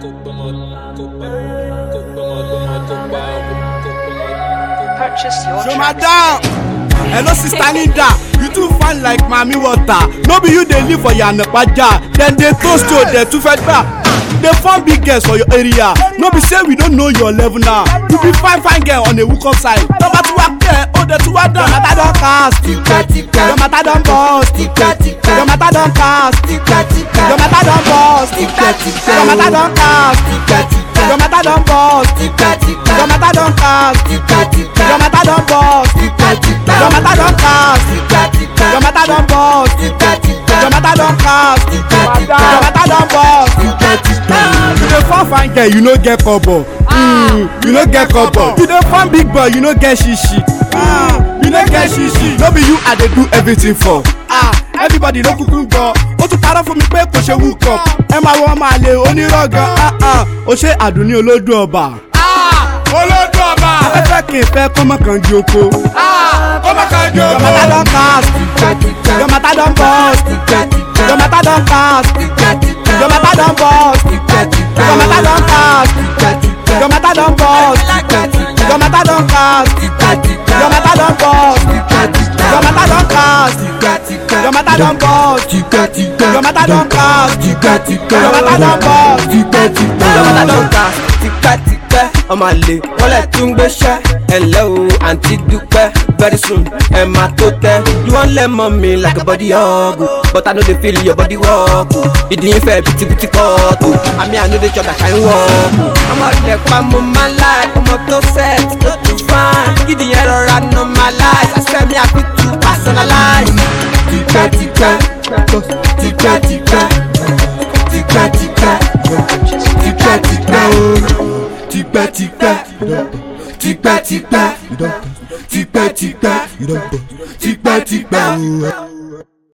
Purchase your Show tracks madam. Hello sister Linda, you too fine like Mami Water. No be you dey live for Yanapaja, then they toast you, they too fed back. They form big girls for your area. No be say we don't know your level now. You be fine girl on the hookup side. Number two up there, oh the two are done. Your matter don't cast, your matter don't bust, your matter don't cast, your matter don't bust, your matter don't cast, your matter don't bust, your matter don't cast, your matter don't bust, your matter don't cast, your matter don't bust, your matter don't cast, your matter don't bust. You dey form fine girl, you no get kobo. You no get kobo. You dey form big boy, you no get shishi. You no get shishi. No be you I dey do everything for. Everybody no kuku gbọ́. Ó tún parọ́ fún mi pé kò ṣe wúkọ̀. Ẹ máa wọ́n máa lè onírọ̀gàn. Ó ṣe Àdùnní olódù ọba. Olódù ọba. Afẹ́fẹ́ kì í fẹ́ kọ́mọ kan di oko. Kọ́mọ kan di oko. Your matter don cast. Your matter don bust. Your matter don cast. Your matter don bust. Your matter don cast. Your matter don bust. Your matter don cast. Your matter don bust. Your matter don cast. Your matter don bust. Your matter don cast. Your matter don bust. Your matter don cast. Tipẹ́tipẹ́ ọmọ àlè wọ́n lẹ̀ tún gbéṣẹ́. Hello àǹtí dúpẹ́ very soon ẹ máa tó tẹ́. You wan lẹ̀ mọ́ mi like a body hug but I no dey feel your body work. Ìdí yín fẹ́ bìtìbìtì kọ́ọ̀tù àmì I no dey chop that kind work. Ọmọ ilẹ̀ pa mo máa ń láì ọmọ tó set tó tún fine. Ìdí yẹn rọra normalize àṣẹ mi àfi tù personalize. Tipẹ́tipẹ́ tipẹ́tipẹ́ tipẹ́tipẹ́ tipẹ́tipẹ́ tipẹ́tipẹ́ tipẹ́tipẹ́ tipẹ́tipẹ́ tipẹ́tipẹ́.